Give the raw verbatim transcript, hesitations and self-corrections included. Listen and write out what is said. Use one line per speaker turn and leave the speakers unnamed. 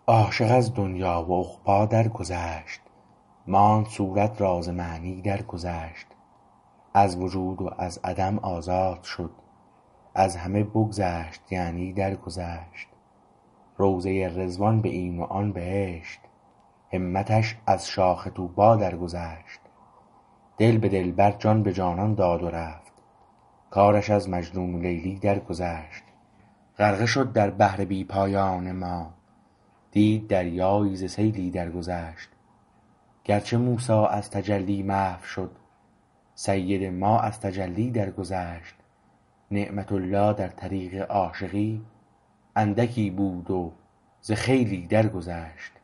عاشق از دنیا و عقبی درگذشت ماند صورت را ز معنی درگذشت از وجود و از عدم آزاد شد از همه بگذشت یعنی درگذشت روضه رضوان به این و آن بهشت همتش از شاخ طوبی درگذشت دل به دلبر جان به جانان داد و رفت کارش از مجنون و لیلی درگذشت غرقه شد در بحر بی پایان ما دید دریایی ز سیلی درگذشت گرچه موسی از تجلی محو شد سید ما از تجلی درگذشت نعمت الله در طریق عاشقی اندکی بود و ز خیلی درگذشت